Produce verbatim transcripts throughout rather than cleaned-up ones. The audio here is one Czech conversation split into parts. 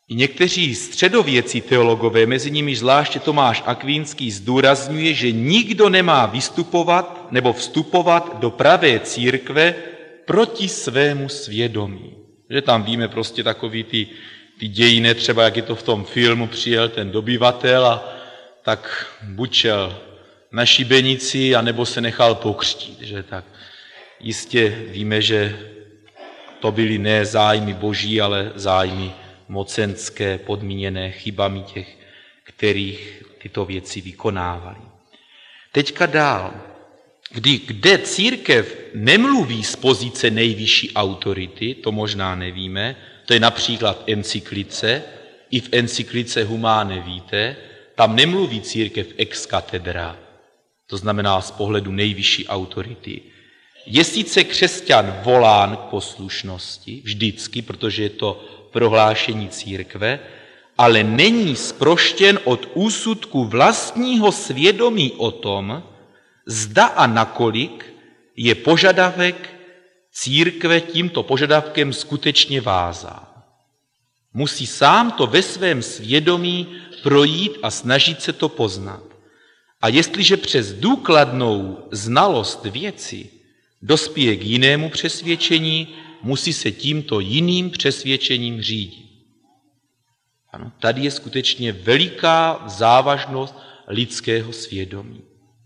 I někteří středověcí teologové, mezi nimi zvláště Tomáš Akvínský, zdůrazňuje, že nikdo nemá vystupovat nebo vstupovat do pravé církve proti svému svědomí. Že tam víme prostě takový ty, ty dějiny, třeba jak je to v tom filmu, přijel ten dobyvatel a tak buď šel na šibenici, anebo se nechal pokřtít. Že tak jistě víme, že to byly ne zájmy boží, ale zájmy mocenské, podmíněné chybami těch, kterých tyto věci vykonávali. Teďka dál. Kdy, kde církev nemluví z pozice nejvyšší autority, to možná nevíme, to je například encyklice, i v encyklice Humane Vitae, tam nemluví církev ex cathedra, to znamená z pohledu nejvyšší autority. Je sice křesťan volán k poslušnosti, vždycky, protože je to prohlášení církve, ale není zproštěn od úsudku vlastního svědomí o tom, zda a nakolik je požadavek církve tímto požadavkem skutečně vázán. Musí sám to ve svém svědomí projít a snažit se to poznat. A jestliže přes důkladnou znalost věci dospěje k jinému přesvědčení, musí se tímto jiným přesvědčením řídit. Ano, tady je skutečně veliká závažnost lidského svědomí.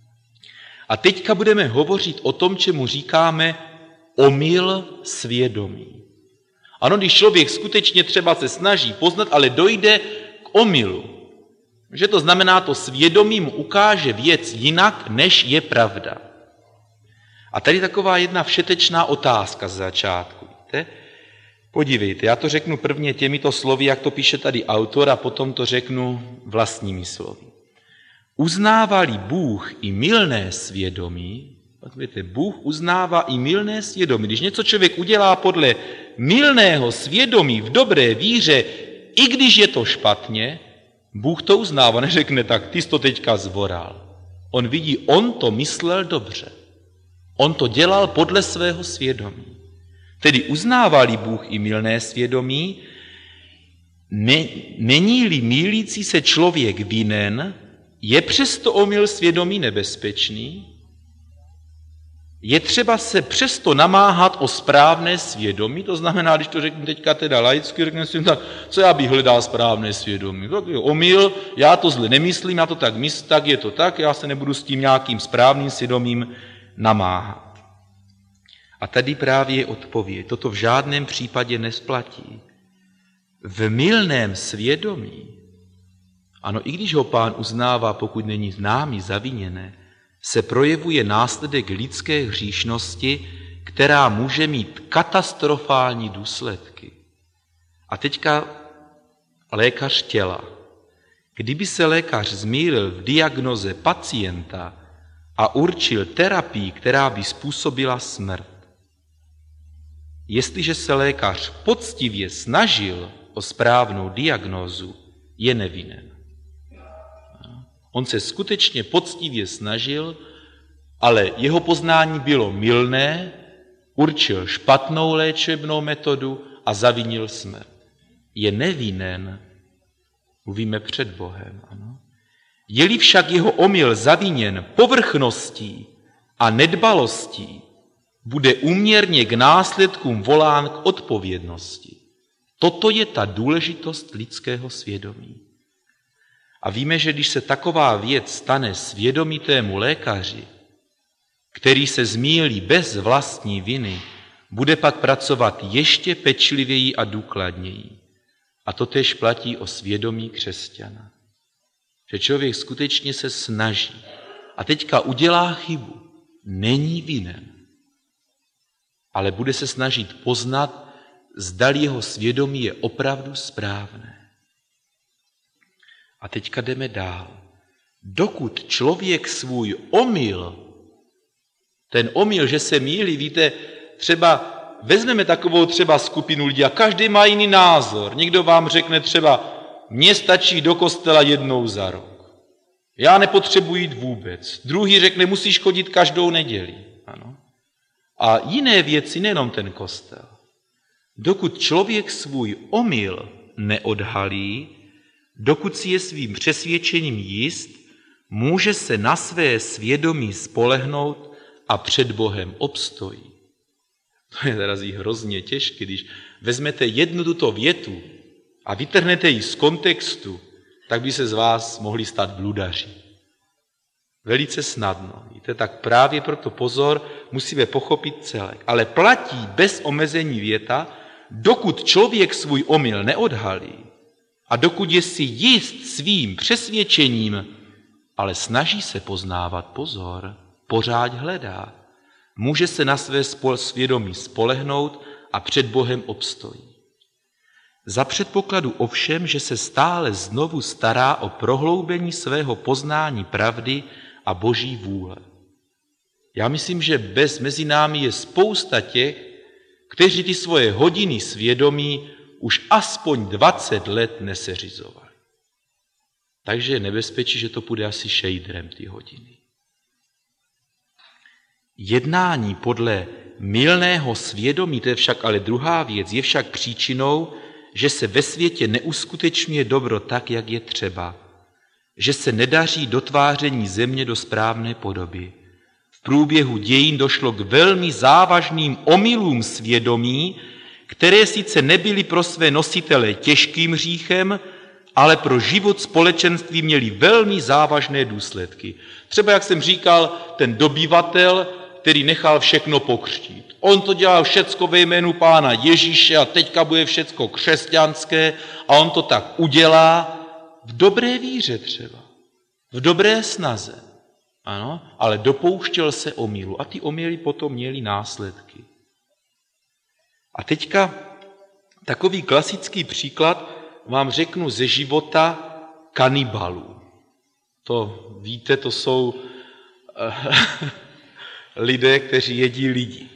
A teďka budeme hovořit o tom, čemu říkáme omyl svědomí. Ano, když člověk skutečně třeba se snaží poznat, ale dojde k omylu, že to znamená, to svědomí mu ukáže věc jinak, než je pravda. A tady taková jedna všetečná otázka z začátku. Víte? Podívejte, já to řeknu prvně těmito slovy, jak to píše tady autor, a potom to řeknu vlastními slovy. Uznávali Bůh i mylné svědomí, víte, Bůh uznává i mylné svědomí. Když něco člověk udělá podle mylného svědomí v dobré víře, i když je to špatně, Bůh to uznává, neřekne tak, ty jsi to teďka zvoral. On vidí, on to myslel dobře. On to dělal podle svého svědomí. Tedy uznávali Bůh i mylné svědomí, ne, není-li mýlící se člověk vinen, je přesto omyl svědomí nebezpečný? Je třeba se přesto namáhat o správné svědomí? To znamená, když to řeknu teďka teda laicky, řeknu si, tak co já bych hledal správné svědomí? Tak je omyl, já to zle nemyslím, já to tak myslím, tak je to tak, já se nebudu s tím nějakým správným svědomím namáhat. A tady právě je odpověď. Toto v žádném případě nesplatí. V mylném svědomí, ano, i když ho Pán uznává, pokud není námi zaviněné, se projevuje následek lidské hříšnosti, která může mít katastrofální důsledky. A teďka lékař těla. Kdyby se lékař zmýlil v diagnoze pacienta a určil terapii, která by způsobila smrt, jestliže se lékař poctivě snažil o správnou diagnózu, je nevinen. On se skutečně poctivě snažil, ale jeho poznání bylo mylné, určil špatnou léčebnou metodu a zavinil smrt. Je nevinen, mluvíme před Bohem. Ano? Je-li však jeho omyl zaviněn povrchností a nedbalostí, bude úměrně k následkům volán k odpovědnosti. Toto je ta důležitost lidského svědomí. A víme, že když se taková věc stane svědomitému lékaři, který se zmýlí bez vlastní viny, bude pak pracovat ještě pečlivěji a důkladněji. A to též platí o svědomí křesťana. Že člověk skutečně se snaží a teďka udělá chybu, není vinen, ale bude se snažit poznat, zdali jeho svědomí je opravdu správné. A teďka jdeme dál. Dokud člověk svůj omyl, ten omyl, že se mýlí, víte, třeba vezmeme takovou třeba skupinu lidí a každý má jiný názor. Někdo vám řekne třeba, mně stačí do kostela jednou za rok. Já nepotřebuji jít vůbec. Druhý řekne, musíš chodit každou neděli. Ano. A jiné věci, nejenom ten kostel. Dokud člověk svůj omyl neodhalí, dokud si je svým přesvědčením jist, může se na své svědomí spolehnout a před Bohem obstojí. To je zarazí hrozně těžké, když vezmete jednu tuto větu a vytrhnete ji z kontextu, tak by se z vás mohli stát bludaři. Velice snadno. Víte, tak právě proto pozor, musíme pochopit celek. Ale platí bez omezení věta, dokud člověk svůj omyl neodhalí a dokud je si jist svým přesvědčením, ale snaží se poznávat, pozor, pořád hledá, může se na své svědomí spolehnout a před Bohem obstojí. Za předpokladu ovšem, že se stále znovu stará o prohloubení svého poznání pravdy a Boží vůle. Já myslím, že bez mezi námi je spousta těch, kteří ty svoje hodiny svědomí už aspoň dvacet let neseřizovali. Takže je nebezpečí, že to půjde asi šejdrem ty hodiny. Jednání podle mylného svědomí, to je však ale druhá věc, je však příčinou, že se ve světě neuskutečňuje dobro tak, jak je třeba, že se nedaří dotváření země do správné podoby. V průběhu dějin došlo k velmi závažným omylům svědomí, které sice nebyly pro své nositele těžkým hříchem, ale pro život společenství měly velmi závažné důsledky. Třeba, jak jsem říkal, ten dobyvatel, který nechal všechno pokřtít. On to dělal všecko ve jménu Pána Ježíše a teďka bude všecko křesťanské a on to tak udělá v dobré víře třeba, v dobré snaze. Ano, ale dopouštěl se omylu a ty omyly potom měly následky. A teďka takový klasický příklad vám řeknu ze života kanibalů. To víte, to jsou lidé, kteří jedí lidi.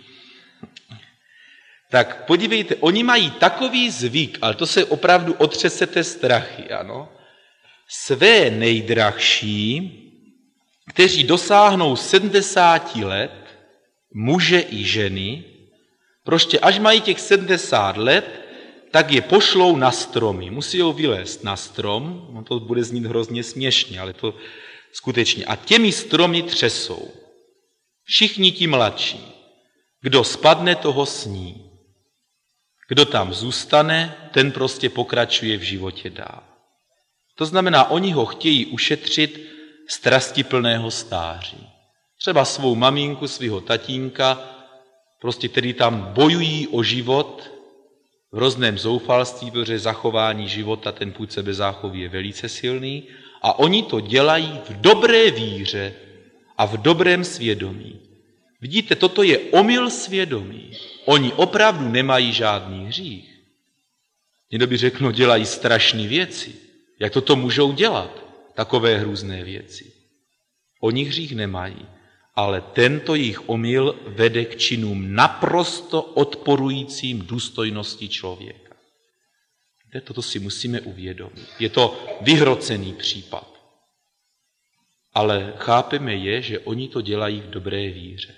Tak podívejte, oni mají takový zvyk, ale to se opravdu otřesete strachy, ano. Své nejdrahší, kteří dosáhnou sedmdesáti let, muže i ženy, prostě až mají těch sedmdesát let, tak je pošlou na stromy. Musí ho vylézt na strom, no to bude znít hrozně směšně, ale to skutečně. A těmi stromy třesou. Všichni ti mladší. Kdo spadne, toho sní. Kdo tam zůstane, ten prostě pokračuje v životě dál. To znamená, oni ho chtějí ušetřit strastiplného stáří. Třeba svou maminku, svého tatínka, prostě který tam bojují o život v hrozném zoufalství, protože zachování života, ten půd sebezáchovy je velice silný a oni to dělají v dobré víře a v dobrém svědomí. Vidíte, toto je omyl svědomí. Oni opravdu nemají žádný hřích. Někdo by řekl, no dělají strašné věci. Jak toto můžou dělat? Takové hrůzné věci. Oni hřích nemají, ale tento jejich omyl vede k činům naprosto odporujícím důstojnosti člověka. Toto si musíme uvědomit. Je to vyhrocený případ. Ale chápeme je, že oni to dělají v dobré víře.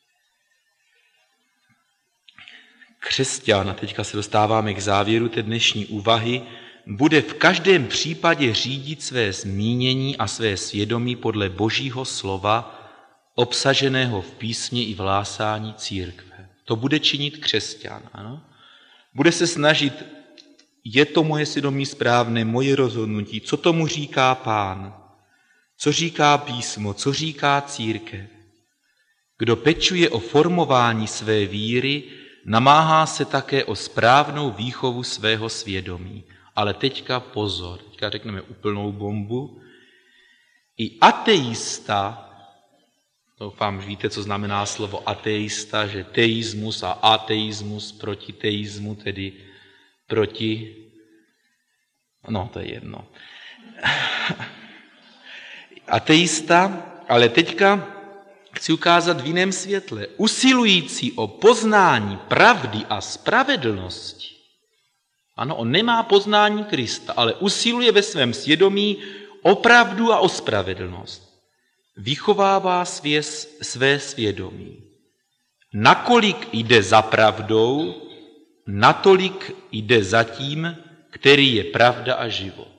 Křesťan, a teďka se dostáváme k závěru té dnešní úvahy, bude v každém případě řídit své zmínění a své svědomí podle Božího slova, obsaženého v písmě i v hlásání církve. To bude činit křesťan, ano? Bude se snažit, je to moje svědomí správné, moje rozhodnutí, co tomu říká Pán, co říká písmo, co říká církev. Kdo pečuje o formování své víry, namáhá se také o správnou výchovu svého svědomí. Ale teďka pozor, teďka řekneme úplnou bombu. I ateista, doufám, že víte, co znamená slovo ateista, že teismus a ateismus proti teismu, tedy proti, no to je jedno. Ateista, ale teďka chci ukázat v jiném světle, usilující o poznání pravdy a spravedlnosti. Ano, on nemá poznání Krista, ale usiluje ve svém svědomí o pravdu a o spravedlnost. Vychovává svě, své svědomí. Nakolik jde za pravdou, natolik jde za tím, který je pravda a život.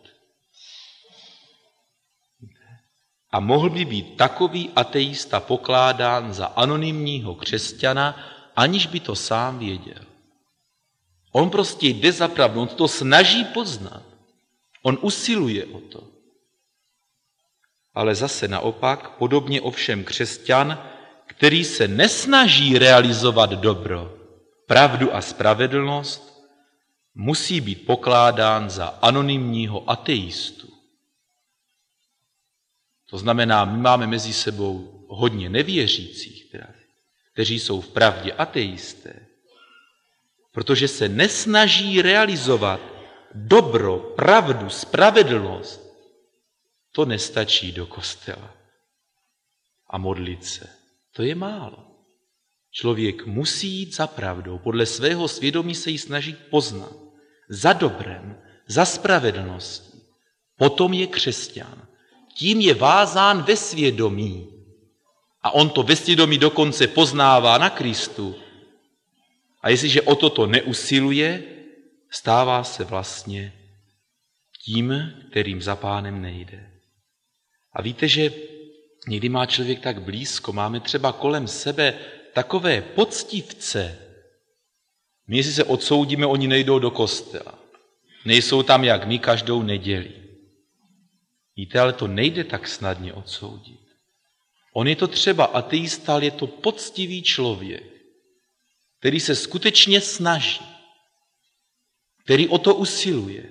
A mohl by být takový ateista pokládán za anonymního křesťana, aniž by to sám věděl. On prostě jde za pravdu, on to snaží poznat. On usiluje o to. Ale zase naopak, podobně ovšem křesťan, který se nesnaží realizovat dobro, pravdu a spravedlnost, musí být pokládán za anonymního ateistu. To znamená, my máme mezi sebou hodně nevěřících, kteří jsou v pravdě ateisté, protože se nesnaží realizovat dobro, pravdu, spravedlnost. To nestačí do kostela a modlit se. To je málo. Člověk musí jít za pravdou, podle svého svědomí se ji snažit poznat. Za dobrem, za spravedlností. Potom je křesťan. Tím je vázán ve svědomí. A on to ve svědomí dokonce poznává na Kristu. A jestliže o toto neusiluje, stává se vlastně tím, kterým za Pánem nejde. A víte, že někdy má člověk tak blízko, máme třeba kolem sebe takové poctivce. My, jestli se odsoudíme, oni nejdou do kostela. Nejsou tam jak my každou neděli. Víte, ale to nejde tak snadně odsoudit. On je to třeba ateista, ale je to poctivý člověk, který se skutečně snaží, který o to usiluje.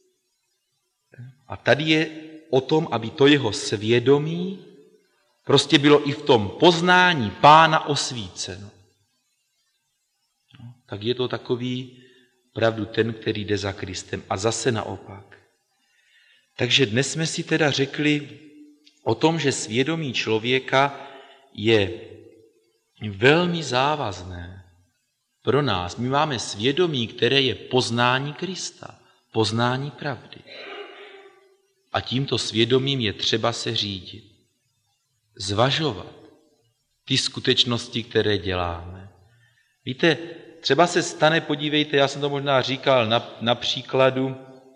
A tady je o tom, aby to jeho svědomí prostě bylo i v tom poznání Pána osvíceno. No, tak je to takový opravdu ten, který jde za Kristem. A zase naopak. Takže dnes jsme si teda řekli o tom, že svědomí člověka je velmi závazné pro nás. My máme svědomí, které je poznání Krista, poznání pravdy. A tímto svědomím je třeba se řídit. Zvažovat ty skutečnosti, které děláme. Víte, třeba se stane, podívejte, já jsem to možná říkal na, na příkladu,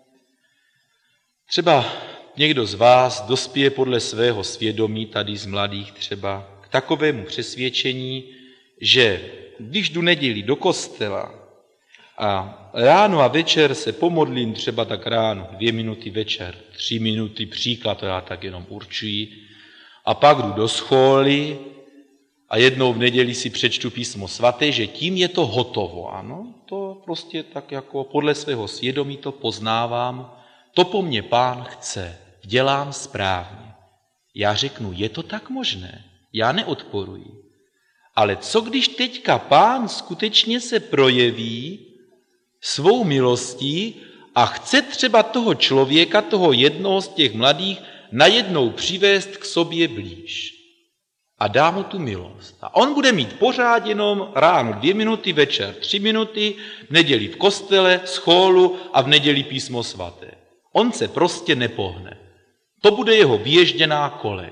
třeba někdo z vás dospěje podle svého svědomí, tady z mladých třeba, k takovému přesvědčení, že když jdu neděli do kostela a ráno a večer se pomodlím, třeba tak ráno, dvě minuty večer, tři minuty, příklad, to já tak jenom určuji, a pak jdu do školy a jednou v neděli si přečtu písmo svaté, že tím je to hotovo. Ano, to prostě tak jako podle svého svědomí to poznávám, to po mně Pán chce, dělám správně. Já řeknu, je to tak možné, já neodporuji. Ale co když teďka Pán skutečně se projeví svou milostí a chce třeba toho člověka, toho jednoho z těch mladých, najednou přivést k sobě blíž a dá mu tu milost. A on bude mít pořád jenom ráno dvě minuty, večer tři minuty, v neděli v kostele, schólu a v neděli písmo svaté. On se prostě nepohne. To bude jeho vyježděná kolej.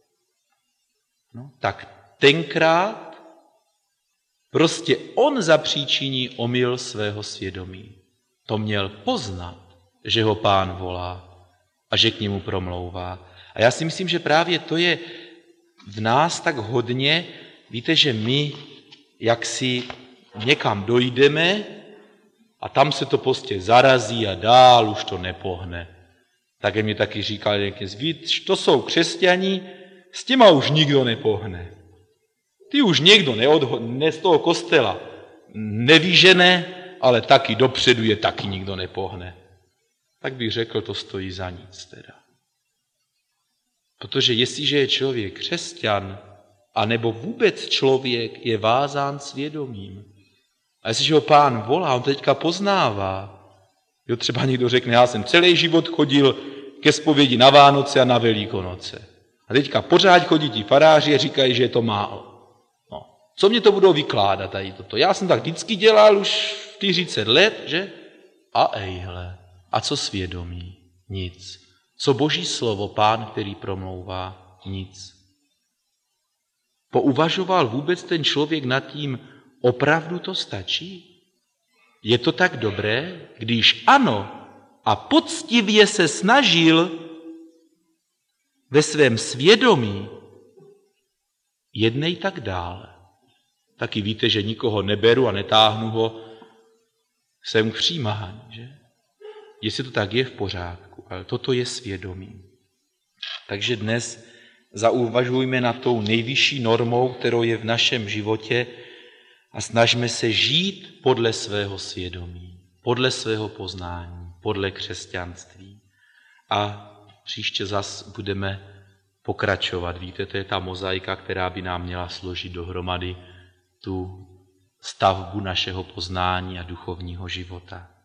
No, tak tenkrát prostě on zapříčiní omyl svého svědomí. To měl poznat, že ho Pán volá a že k němu promlouvá. A já si myslím, že právě to je v nás tak hodně, víte, že my jaksi někam dojdeme a tam se to prostě zarazí a dál už to nepohne. Tak mi taky říkal jeden z víc, to jsou křesťani, s těma už nikdo nepohne. Ty už někdo neodho- ne z toho kostela nevyžene, ale taky dopředu je taky nikdo nepohne. Tak bych řekl, to stojí za nic teda. Protože jestliže je člověk křesťan, anebo vůbec člověk je vázán svědomím, a jestliže ho Pán volá, on teďka poznává, jo, třeba někdo řekne, já jsem celý život chodil ke zpovědi na Vánoce a na Velikonoce. A teďka pořád chodí ti faráři a říkají, že je to málo. No, co mě to budou vykládat tady toto? Já jsem tak vždycky dělal už čtyřicet let, že? A ejhle. A co svědomí? Nic. Co Boží slovo, Pán, který promlouvá? Nic. Pouvažoval vůbec ten člověk nad tím, opravdu to stačí? Je to tak dobré? Když ano, a poctivě se snažil ve svém svědomí, jednej tak dále. Taky víte, že nikoho neberu a netáhnu ho sem k přijímání, že? Jestli to tak je, v pořádku, ale toto je svědomí. Takže dnes zauvažujme nad tou nejvyšší normou, kterou je v našem životě a snažme se žít podle svého svědomí, podle svého poznání, podle křesťanství. A příště zas budeme pokračovat. Víte, to je ta mozaika, která by nám měla složit dohromady tu stavbu našeho poznání a duchovního života.